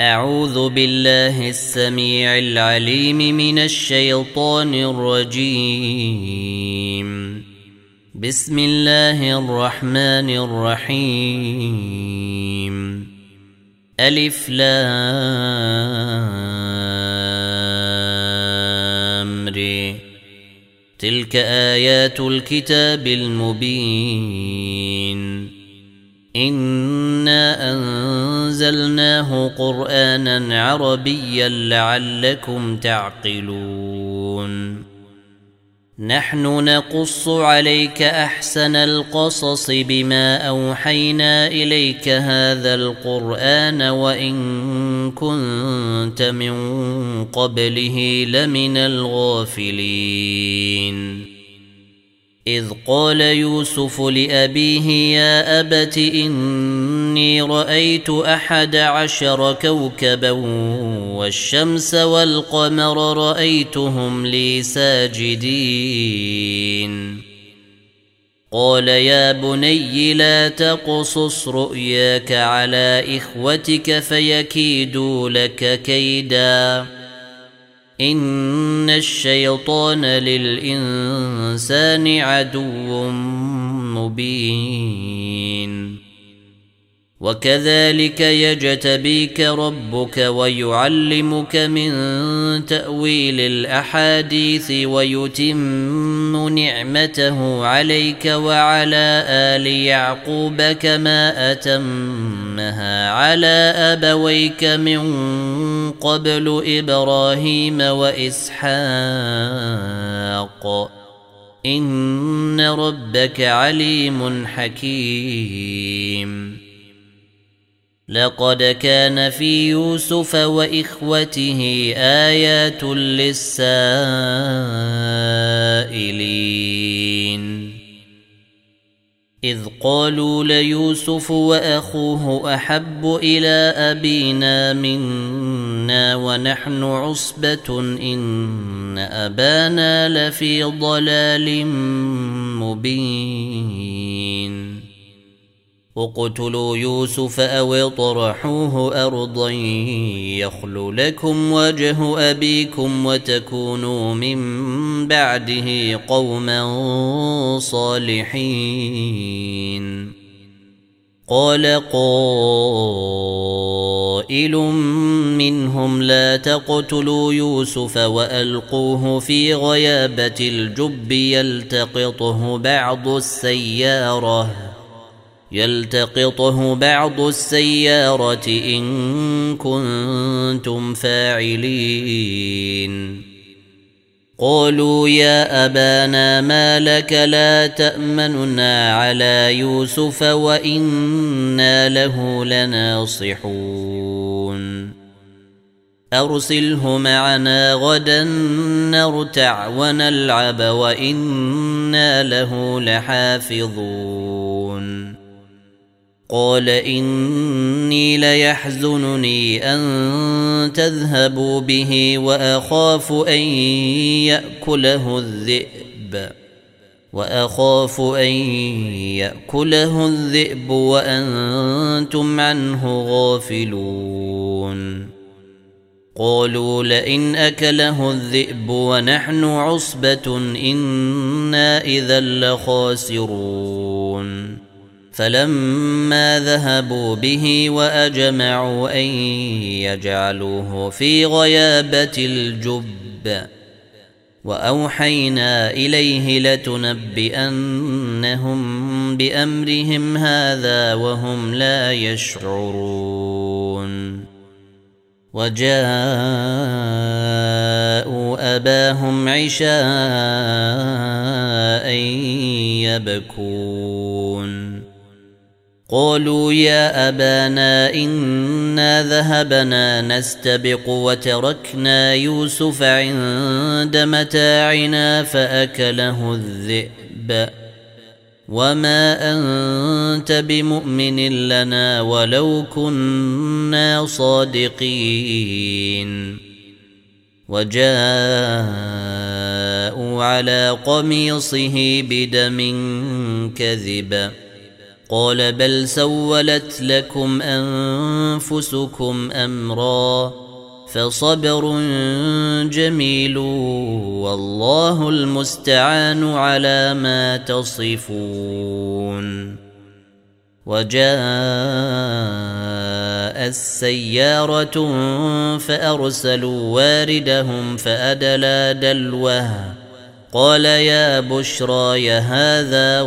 أعوذ بالله السميع العليم من الشيطان الرجيم. بسم الله الرحمن الرحيم. ألف لام ر. تلك آيات الكتاب المبين. إنا أنزلناه قرآنا عربيا لعلكم تعقلون. نحن نقص عليك أحسن القصص بما أوحينا إليك هذا القرآن وإن كنت من قبله لمن الغافلين. إذ قال يوسف لأبيه يا أبت إني رأيت 11 كوكبا والشمس والقمر رأيتهم لي ساجدين. قال يا بني لا تقصص رؤياك على إخوتك فيكيدوا لك كيدا إن الشيطان للإنسان عدو مبين. وكذلك يجتبيك ربك ويعلمك من تأويل الأحاديث ويتم نعمته عليك وعلى آل يعقوب كما أتمها على أبويك من قبل إبراهيم وإسحاق إن ربك عليم حكيم. لقد كان في يوسف وإخوته آيات للسائلين إذ قالوا ليوسف وأخوه أحب إلى أبينا منا ونحن عصبة إن أبانا لفي ضلال مبين. اقتلوا يوسف أو اطرحوه أرضا يخل لكم وجه أبيكم وتكونوا من بعده قوما صالحين. قال قائل منهم لا تقتلوا يوسف وألقوه في غيابة الجب يلتقطه بعض السيارة إن كنتم فاعلين. قالوا يا أبانا ما لك لا تأمننا على يوسف وإنا له لناصحون. أرسله معنا غدا نرتع ونلعب وإنا له لحافظون. قال إني ليحزنني أن تذهبوا به وأخاف أن يأكله الذئب وأنتم عنه غافلون. قالوا لئن أكله الذئب ونحن عصبة إنا إذا لخاسرون. فلما ذهبوا به وأجمعوا أن يجعلوه في غيابة الجب وأوحينا إليه لتنبئنهم بأمرهم هذا وهم لا يشعرون. وجاءوا أباهم عشاء يبكون. قالوا يا أبانا إنا ذهبنا نستبق وتركنا يوسف عند متاعنا فأكله الذئب وما أنت بمؤمن لنا ولو كنا صادقين. وجاءوا على قميصه بدم كذب قال بل سولت لكم أنفسكم أمرا فصبر جميل والله المستعان على ما تصفون. وجاء السيارة فأرسلوا واردهم فأدلى دلوه قال يا بشرى هذا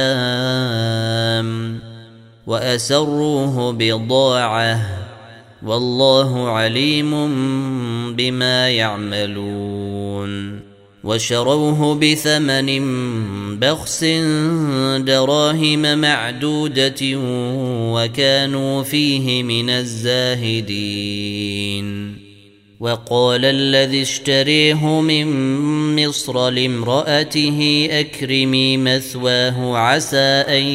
غلام وأسروه بضاعة والله عليم بما يعملون. وشروه بثمن بخس دراهم معدودة وكانوا فيه من الزاهدين. وقال الذي اشتريه من مصر لامرأته أكرمي مثواه عسى أن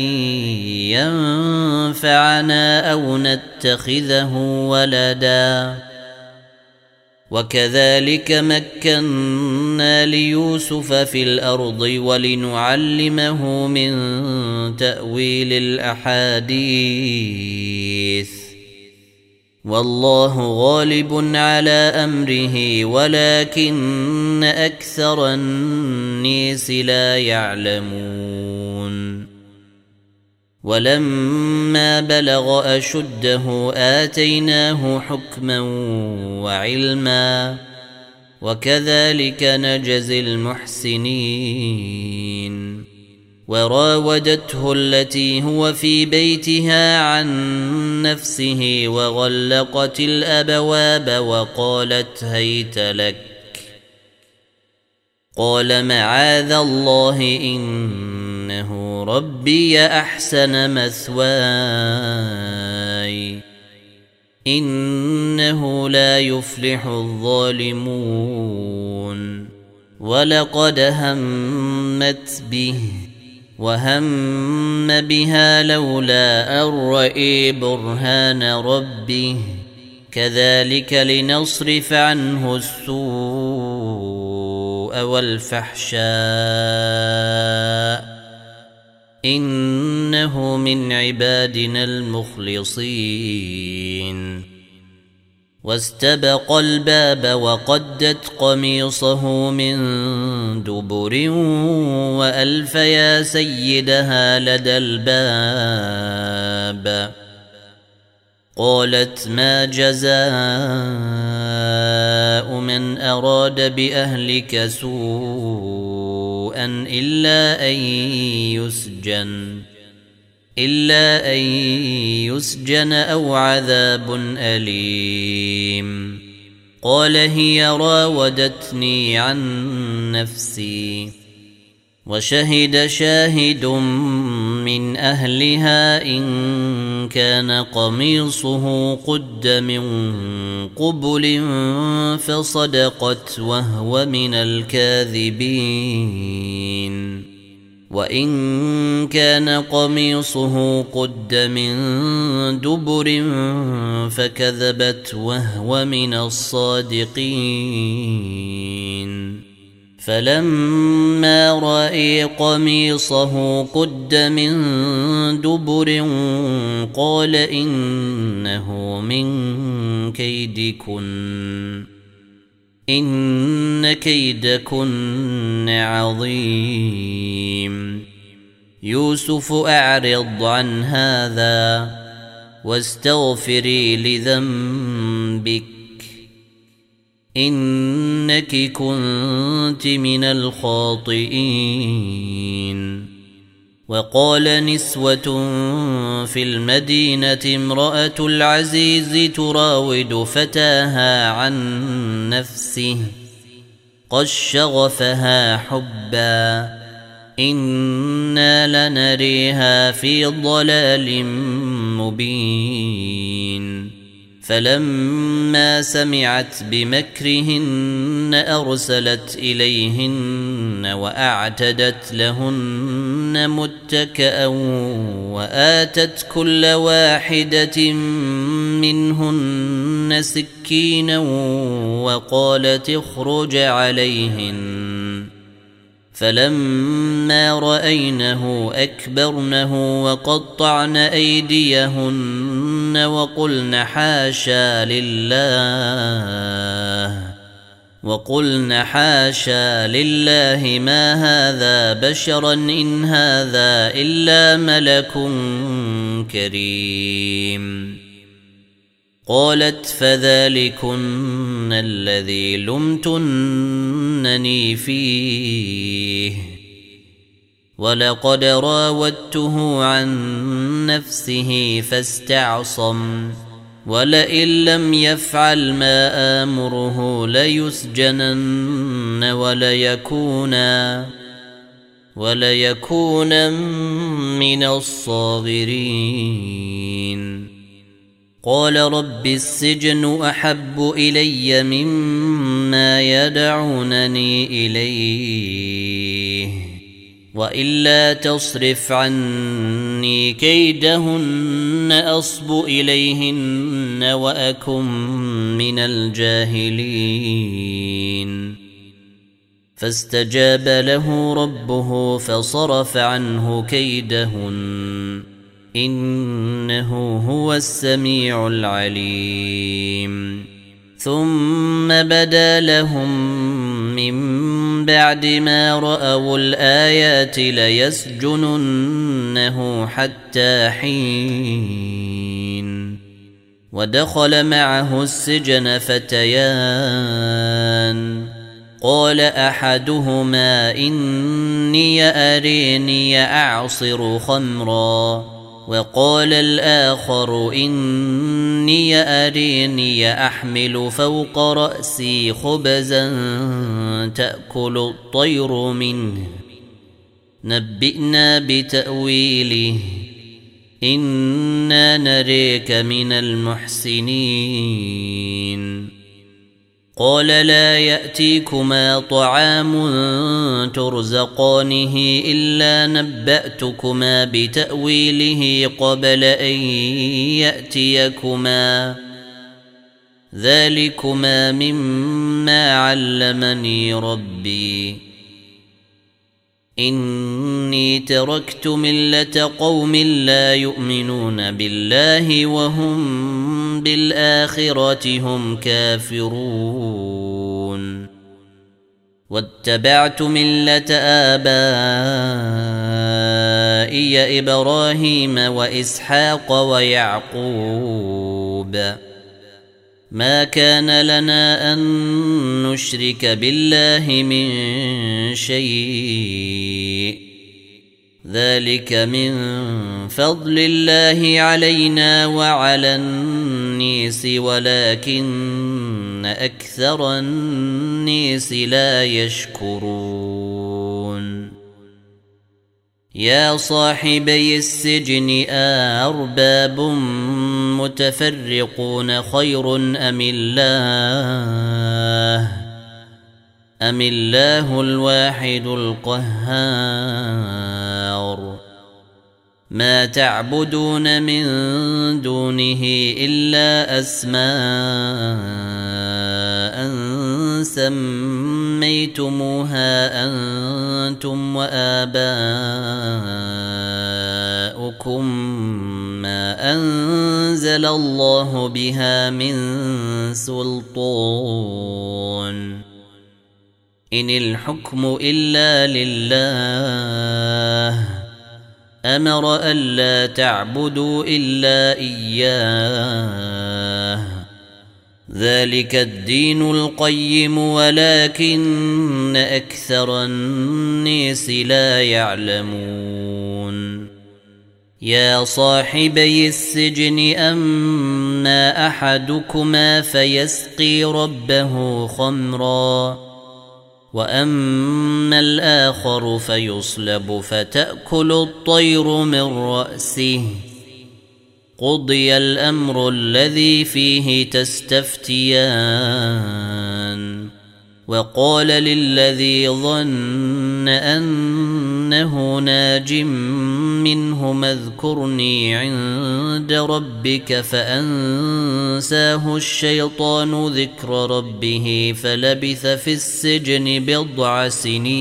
ينفعنا أو نتخذه ولدا. وكذلك مكنا ليوسف في الأرض ولنعلمه من تأويل الأحاديث والله غالب على أمره ولكن أكثر الناس لا يعلمون. ولما بلغ أشده آتيناه حكما وعلما وكذلك نجزي المحسنين. وراودته التي هو في بيتها عن نفسه وغلقت الأبواب وقالت هيت لك قال معاذ الله إنه ربي أحسن مثواي إنه لا يفلح الظالمون. ولقد همت به وهم بها لولا أن رأى برهان ربه كذلك لنصرف عنه السوء والفحشاء إنه من عبادنا المخلصين. واستبق الباب وقدت قميصه من دبر وألف يا سيدها لدى الباب قالت ما جزاء من أراد بأهلك سوءا إلا أن يسجن أو عذاب أليم. قال هي راودتني عن نفسي وشهد شاهد من أهلها إن كان قميصه قد من قبل فصدقت وهو من الكاذبين وإن كان قميصه قد من دبر فكذبت وهو من الصادقين. فلما رأى قميصه قد من دبر قال إنه من كيدكن إن كيدكن عظيم. يوسف أعرض عن هذا واستغفري لذنبك إنك كنت من الخاطئين. وقال نسوة في المدينة امرأة العزيز تراود فتاها عن نفسه قد شغفها حبا إنا لنريها في ضلال مبين. فلما سمعت بمكرهن أرسلت إليهن وأعتدت لهن متكأ وآتت كل واحدة منهن سكينا وقالت اخرج عليهن فلما رأينه أكبرنه وقطعن أيديهن وقلن حاشا لله ما هذا بشرا إن هذا إلا ملك كريم. قالت فذلكن الذي لمتنني فيه ولقد راودته عن نفسه فاستعصم ولئن لم يفعل ما آمره ليسجنن وليكون من الصاغرين. قال رب السجن أحب إلي مما يدعونني إليه وإلا تصرف عني كيدهن أصب إليهن وأكن من الجاهلين. فاستجاب له ربه فصرف عنه كيدهن إنه هو السميع العليم. ثم بدا لهم من بعد ما رأوا الآيات ليسجننه حتى حين. ودخل معه السجن فتيان قال أحدهما إني أريني أعصر خمرا وقال الآخر إني أريني أحمل فوق رأسي خبزا تأكل الطير منه نبئنا بتأويله إنا نريك من المحسنين. قال لا يأتيكما طعام ترزقانه إلا نبأتكما بتأويله قبل أن يأتيكما ذلكما مما علمني ربي إني تركت ملة قوم لا يؤمنون بالله وهم بالآخرة هم كافرون واتبعت ملة آبائي إبراهيم وإسحاق ويعقوب ما كان لنا أن نشرك بالله من شيء ذلك من فضل الله علينا وعلى الناس ولكن أكثر الناس لا يشكرون. يا صاحبي السجن أأرباب متفرقون خير أم الله الواحد القهار. ما تعبدون من دونه إلا أسماء سميتموها أنتم وآباؤكم ما أنزل الله بها من سلطان إن الحكم إلا لله أمر ألا تعبدوا إلا إياه ذلك الدين القيم ولكن أكثر الناس لا يعلمون. يا صاحبي السجن أما أحدكما فيسقي ربه خمرا وأما الآخر فيصلب فتأكل الطير من رأسه قضي الأمر الذي فيه تستفتيان وقال للذي ظن أنه ناج منهم اذكرني عند ربك فأنساه الشيطان ذكر ربه فلبث في السجن 10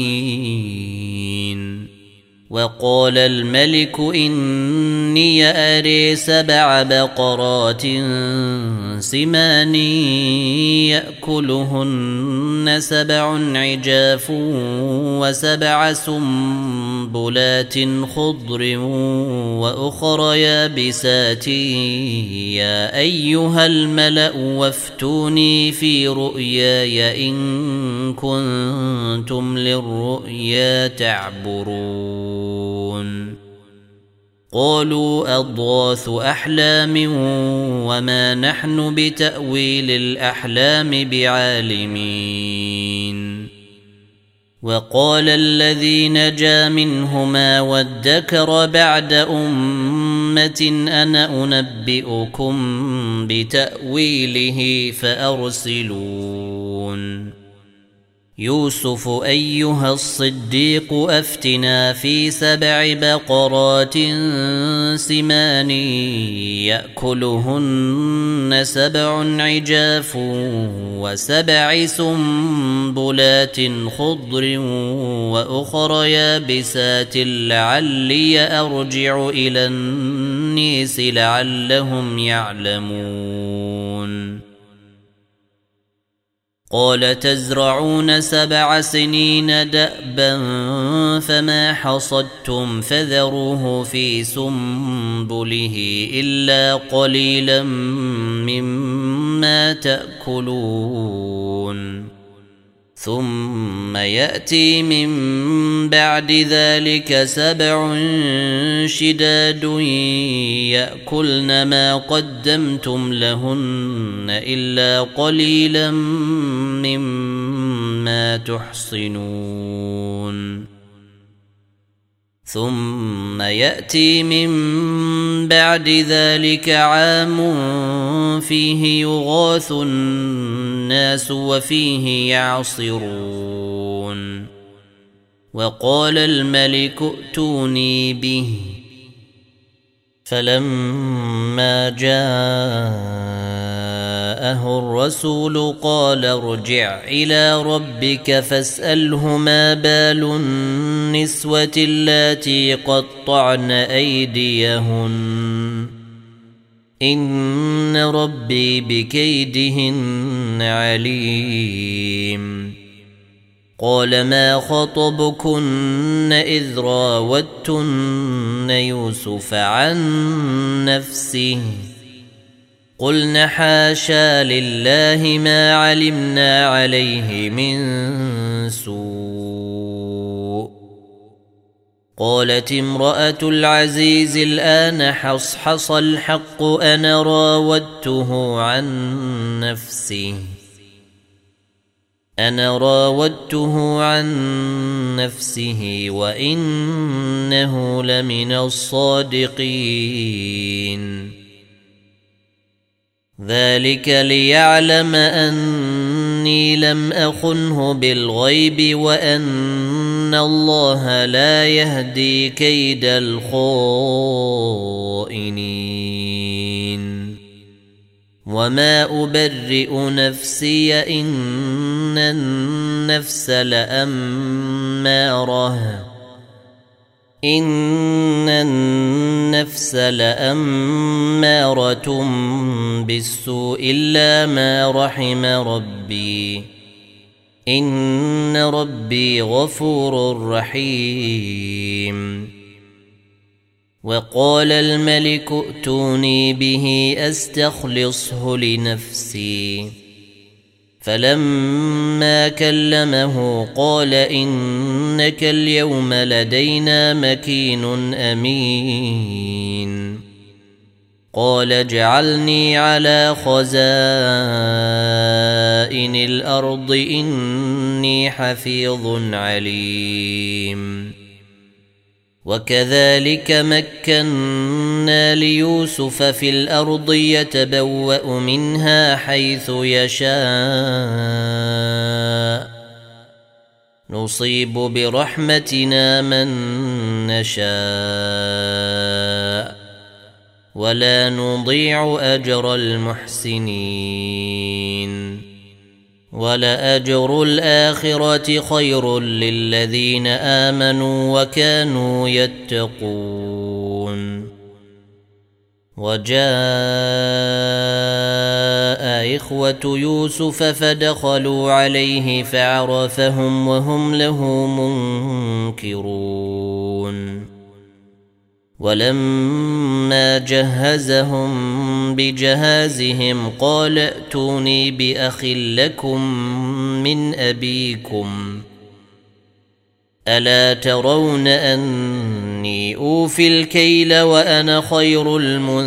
سنين. وقال الملك إني أري 7 بقرات سمان يأكلهن 7 عجاف و7 سنبلات خضر وأخر يابسات يا أيها الملأ وافتوني في رؤياي إن كنتم للرؤيا تعبرون. قالوا أضغاث أحلام وما نحن بتأويل الأحلام بعالمين. وقال الذي نجا منهما وادكر بعد أمة أنا أنبئكم بتأويله فأرسلون. يوسف أيها الصديق أفتنا في 7 بقرات سمان يأكلهن 7 عجاف و7 سنبلات خضر وأخر يابسات لعلي أرجع إلى النيس لعلهم يعلمون. قال تزرعون 7 سنين دأبا فما حصدتم فذروه في سنبله إلا قليلا مما تأكلون. ثم يأتي من بعد ذلك 7 شداد يأكلن ما قدمتم لهن إلا قليلا مما تحصنون. ثم يأتي من بعد ذلك عام فيه يغاث الناس وفيه يعصرون. وقال الملك ائتوني به فلما جاءه الرسول قال ارجع إلى ربك فاسأله ما بال النسوة اللاتي قطعن أيديهن إن ربي بكيدهن عليم. قال ما خطبكن إذ راوتن يوسف عن نفسه قلن حاشا لله ما علمنا عليه من سوء. قالت امرأة العزيز الآن حصحص الحق أنا راودته عن نفسه وإنه لمن الصادقين. ذلك ليعلم أني لم أخنه بالغيب وأن الله لا يهدي كيد الخائنين. وما أبرئ نفسي إن النفس لأمارة بالسوء إلا ما رحم ربي إن ربي غفور رحيم. وقال الملك ائتوني به أستخلصه لنفسي فلما كلمه قال إنك اليوم لدينا مكين أمين. قال اجعلني على خزائن الأرض إني حفيظ عليم. وكذلك مكنا ليوسف في الأرض يتبوأ منها حيث يشاء نصيب برحمتنا من نشاء ولا نضيع أجر المحسنين ولأجر الآخرة خير للذين آمنوا وكانوا يتقون. وجاء إخوة يوسف فدخلوا عليه فعرفهم وهم له منكرون. ولما جهزهم بجهازهم قال ائتوني بأخ لكم من أبيكم ألا ترون أني أوفي الكيل وأنا خير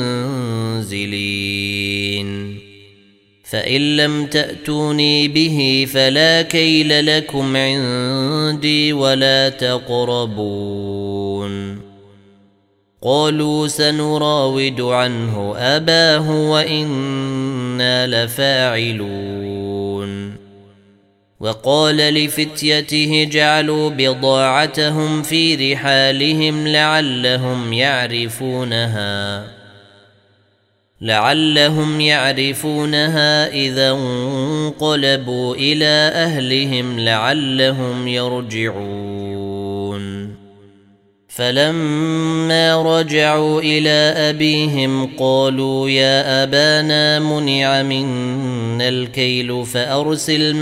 المنزلين فإن لم تأتوني به فلا كيل لكم عندي ولا تقربون. قالوا سنراود عنه أباه وإنا لفاعلون. وقال لفتيته جعلوا بضاعتهم في رحالهم لعلهم يعرفونها إذا انقلبوا إلى أهلهم لعلهم يرجعون. فلما رجعوا إلى أبيهم قالوا يا أبانا منع منا الكيل فأرسل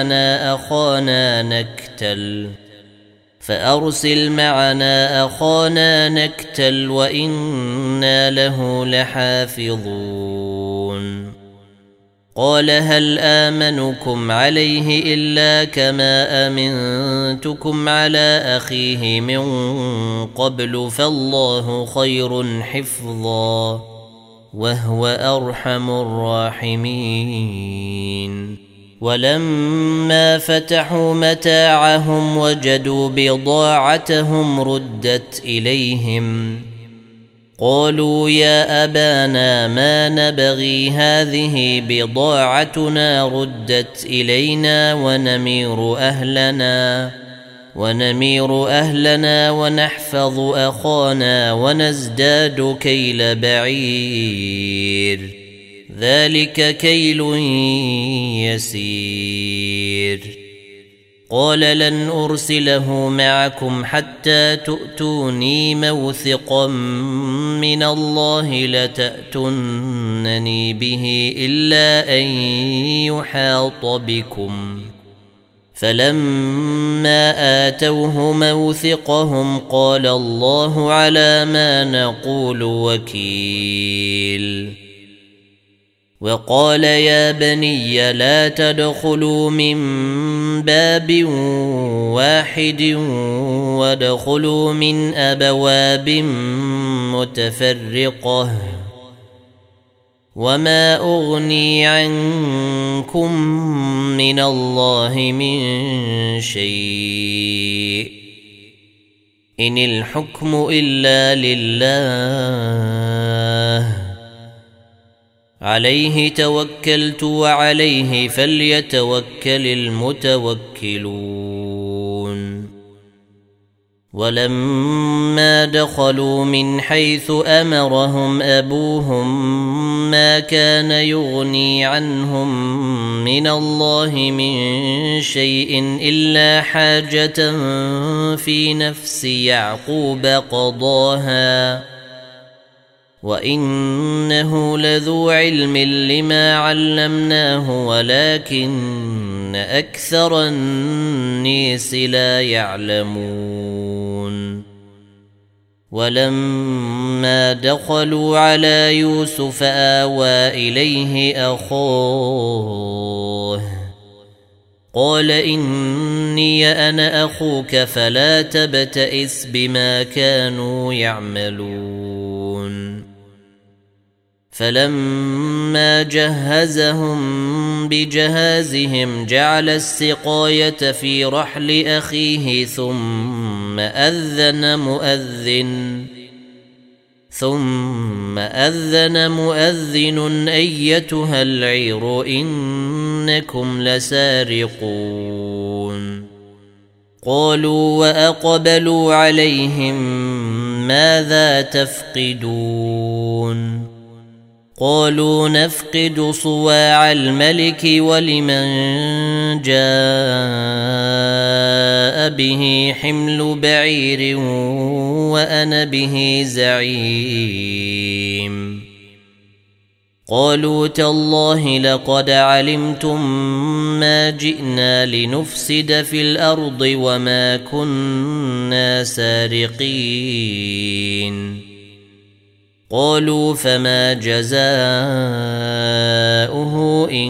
معنا أخانا نكتل وإنا له لحافظون. قال هل آمنكم عليه إلا كما أمنتكم على أخيه من قبل فالله خير حفظا وهو أرحم الراحمين. ولما فتحوا متاعهم وجدوا بضاعتهم ردت إليهم قالوا يا أبانا ما نبغي هذه بضاعتنا ردت إلينا ونمير أهلنا ونحفظ أخانا ونزداد كيل بعير ذلك كيل يسير. قال لن أرسله معكم حتى تؤتوني موثقا من الله لتأتونني به إلا أن يحاط بكم. فلما آتوه موثقهم قال الله على ما نقول وكيل. وقال يا بني لا تدخلوا من باب واحد وادخلوا من أبواب متفرقة وما أغني عنكم من الله من شيء إن الحكم إلا لله عليه توكلت وعليه فليتوكل المتوكلون. ولما دخلوا من حيث أمرهم أبوهم ما كان يغني عنهم من الله من شيء إلا حاجة في نفس يعقوب قضاها وإنه لذو علم لما علمناه ولكن أكثر الناس لا يعلمون. ولما دخلوا على يوسف آوى إليه أخاه قال إني أنا أخوك فلا تبتئس بما كانوا يعملون. فلما جهزهم بجهازهم جعل السقاية في رحل أخيه ثم أذن مؤذن أيتها العير إنكم لسارقون. قالوا وأقبلوا عليهم ماذا تفقدون قالوا نفقد صواع الملك ولمن جاء به حمل بعير وأنا به زعيم قالوا تالله لقد علمتم ما جئنا لنفسد في الأرض وما كنا سارقين قالوا فما جزاؤه إن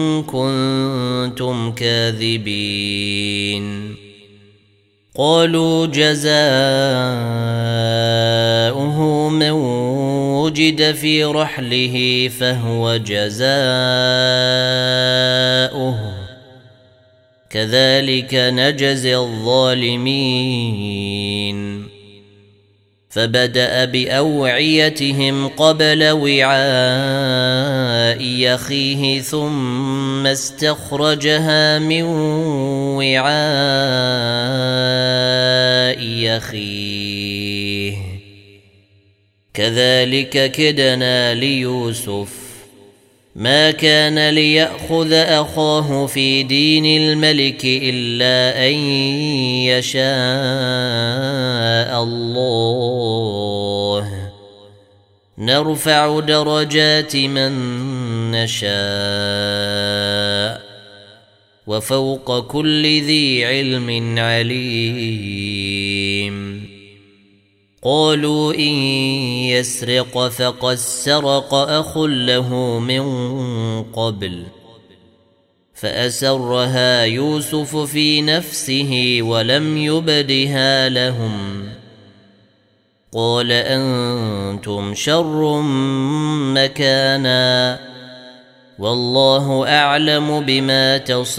كنتم كاذبين قالوا جزاؤه من وجد في رحله فهو جزاؤه كذلك نجزي الظالمين فبدأ بأوعيتهم قبل وعاء أخيه ثم استخرجها من وعاء أخيه كذلك كدنا ليوسف ما كان ليأخذ أخاه في دين الملك إلا أن يشاء الله نرفع درجات من نشاء وفوق كل ذي علم عليم قالوا إن يسرق فقد سرق أخ له من قبل فأسرها يوسف في نفسه ولم يبدها لهم قال أنتم شر مكانا والله أعلم بما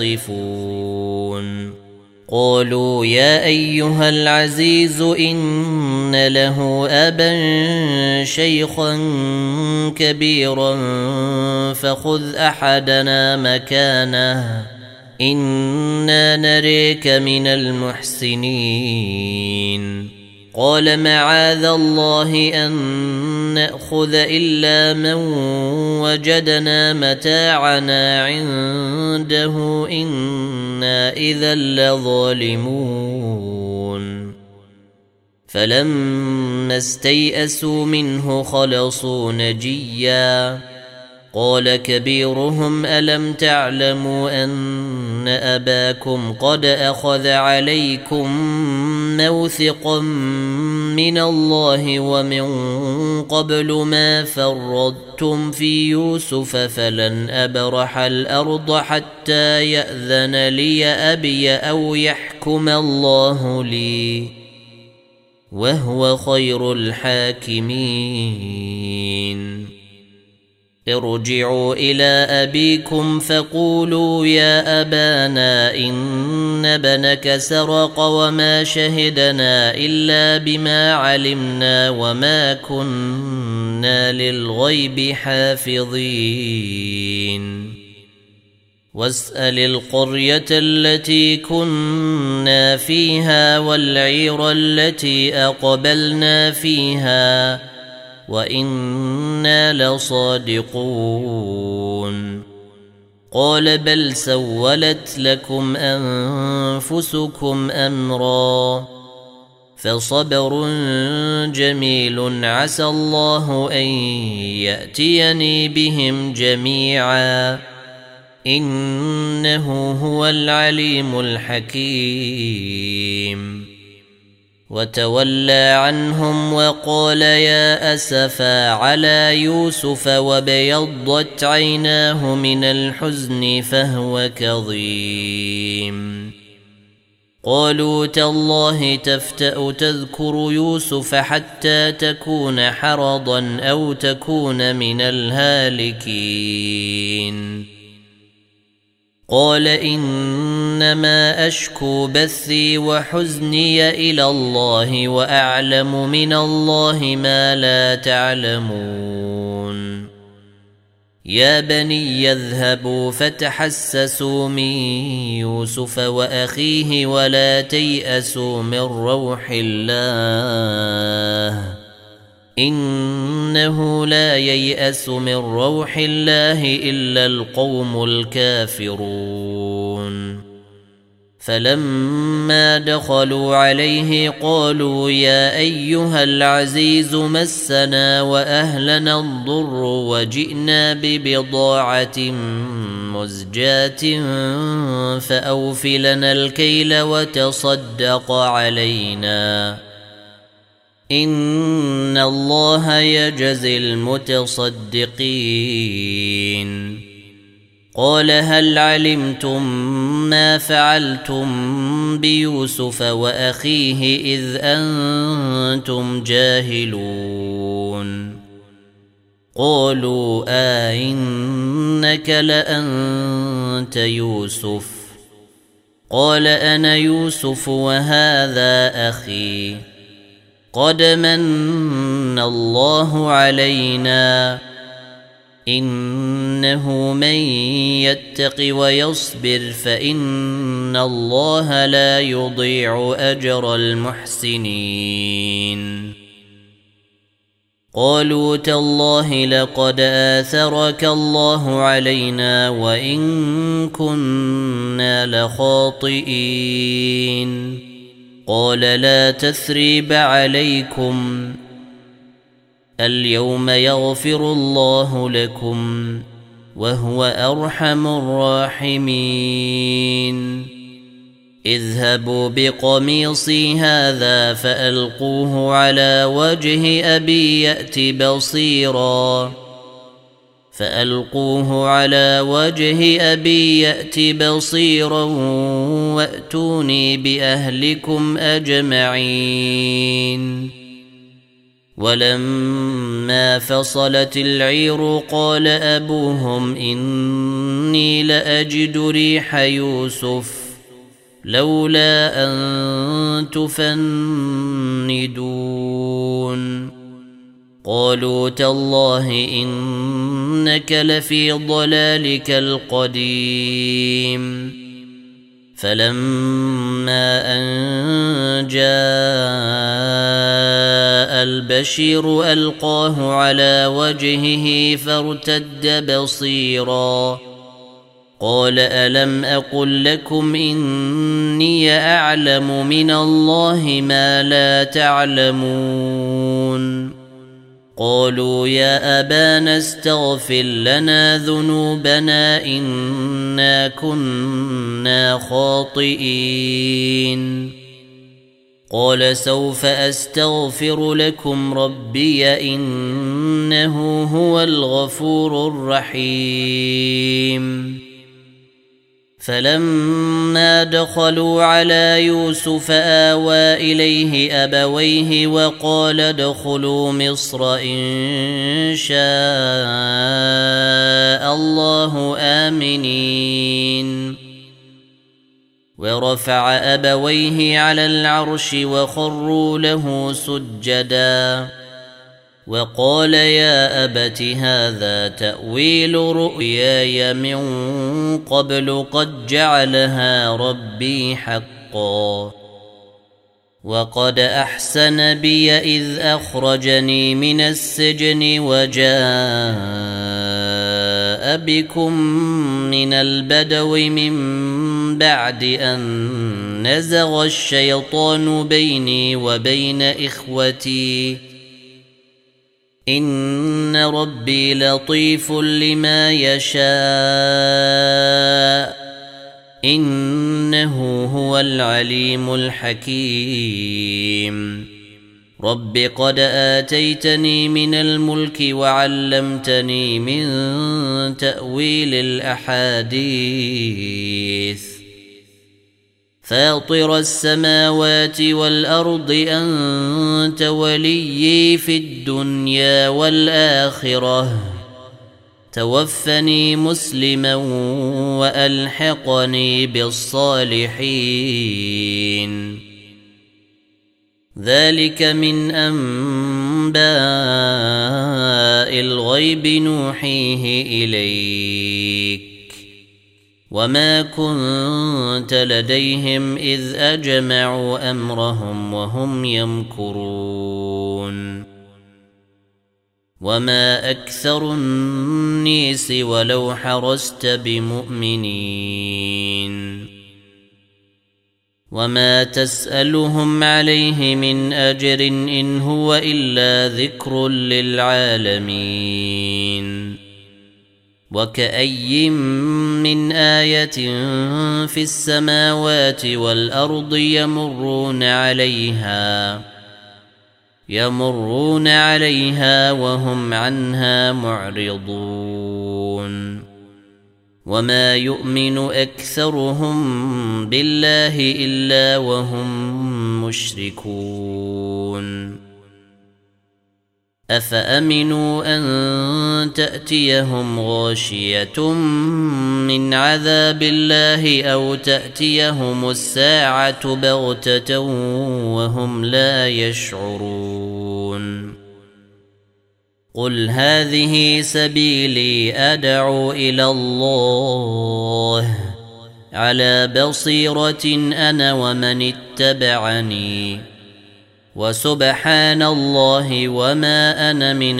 تصفون قالوا يا أيها العزيز إن له أبا شيخا كبيرا فخذ أحدنا مكانه إنا نريك من المحسنين قال معاذ الله أن نأخذ إلا من وجدنا متاعنا عنده إنا إذا لظالمون فلما استيئسوا منه خلصوا نجيا قال كبيرهم ألم تعلموا أن أباكم قد أخذ عليكم موثقا من الله ومن قبل ما فرطتم في يوسف فلن أبرح الأرض حتى يأذن لي أبي أو يحكم الله لي وهو خير الحاكمين ارجعوا إلى أبيكم فقولوا يا أبانا إن ابنك سرق وما شهدنا إلا بما علمنا وما كنا للغيب حافظين واسأل القرية التي كنا فيها والعير التي أقبلنا فيها وإنا لصادقون قال بل سولت لكم أنفسكم أمرا فصبر جميل عسى الله أن يأتيني بهم جميعا إنه هو العليم الحكيم وتولى عنهم وقال يا أسفا على يوسف وابيضت عيناه من الحزن فهو كظيم قالوا تالله تفتأ تذكر يوسف حتى تكون حرضا أو تكون من الهالكين قال إنما أشكو بثي وحزني إلى الله وأعلم من الله ما لا تعلمون يا بني يذهبوا فتحسسوا من يوسف وأخيه ولا تيأسوا من روح الله إنه لا ييأس من روح الله إلا القوم الكافرون فلما دخلوا عليه قالوا يا أيها العزيز مسنا وأهلنا الضر وجئنا ببضاعة مزجاة فأوف لنا الكيل وتصدق علينا إن الله يجزي المتصدقين قال هل علمتم ما فعلتم بيوسف وأخيه إذ أنتم جاهلون قالوا إنك لأنت يوسف قال أنا يوسف وهذا أخي قد من الله علينا إنه من يتق ويصبر فإن الله لا يضيع أجر المحسنين قالوا تالله لقد آثرك الله علينا وإن كنا لخاطئين قال لا تثريب عليكم اليوم يغفر الله لكم وهو أرحم الراحمين اذهبوا بقميصي هذا فألقوه على وجه أبي يأت بصيرا وأتوني بأهلكم أجمعين ولما فصلت العير قال أبوهم إني لأجد ريح يوسف لولا أن تفندون قالوا تالله إنك لفي ضلالك القديم فلما أن جاء البشير ألقاه على وجهه فارتد بصيرا قال ألم أقل لكم إني أعلم من الله ما لا تعلمون قالوا يا أبانا استغفر لنا ذنوبنا إنا كنا خاطئين قال سوف أستغفر لكم ربي إنه هو الغفور الرحيم فلما دخلوا على يوسف آوى إليه أبويه وقال ادخلوا مصر إن شاء الله آمنين ورفع أبويه على العرش وخروا له سجدا وقال يا أبت هذا تأويل رؤياي من قبل قد جعلها ربي حقا وقد أحسن بي إذ أخرجني من السجن وجاء بكم من البدو من بعد أن نزغ الشيطان بيني وبين إخوتي إن ربي لطيف لما يشاء إنه هو العليم الحكيم رب قد آتيتني من الملك وعلمتني من تأويل الأحاديث فاطر السماوات والأرض أنت وليي في الدنيا والآخرة توفني مسلما وألحقني بالصالحين ذلك من أنباء الغيب نوحيه إليك وما كنت لديهم إذ أجمعوا أمرهم وهم يمكرون وما أكثر الناس ولو حرصت بمؤمنين وما تسألهم عليه من أجر إن هو إلا ذكر للعالمين وكأي من آية في السماوات والأرض يمرون عليها وهم عنها معرضون وما يؤمن أكثرهم بالله إلا وهم مشركون أفأمنوا أن تأتيهم غاشية من عذاب الله أو تأتيهم الساعة بغتة وهم لا يشعرون قل هذه سبيلي أدعو إلى الله على بصيرة أنا ومن اتبعني وسبحان الله وما أنا من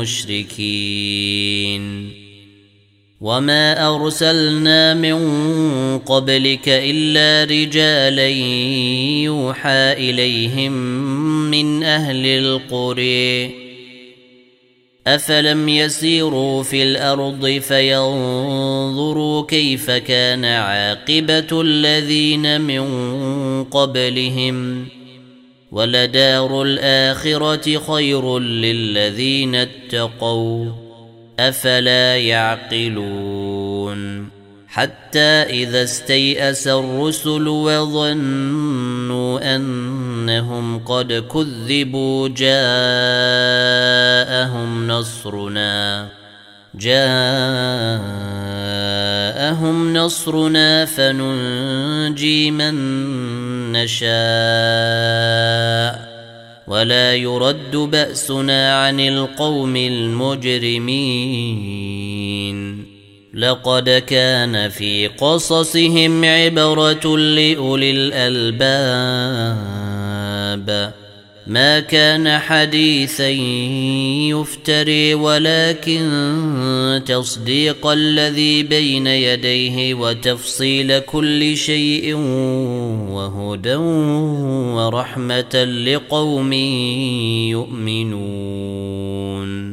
المشركين وما أرسلنا من قبلك إلا رجالا يوحى إليهم من أهل القرى أفلم يسيروا في الأرض فينظروا كيف كان عاقبة الذين من قبلهم ولدار الآخرة خير للذين اتقوا أفلا يعقلون حتى إذا استيأس الرسل وظنوا أنهم قد كذبوا جاءهم نصرنا فننجي من نشاء ولا يرد بأسنا عن القوم المجرمين لقد كان في قصصهم عبرة لأولي الألباب ما كان حديثا يفتري ولكن تصديق الذي بين يديه وتفصيل كل شيء وهدى ورحمة لقوم يؤمنون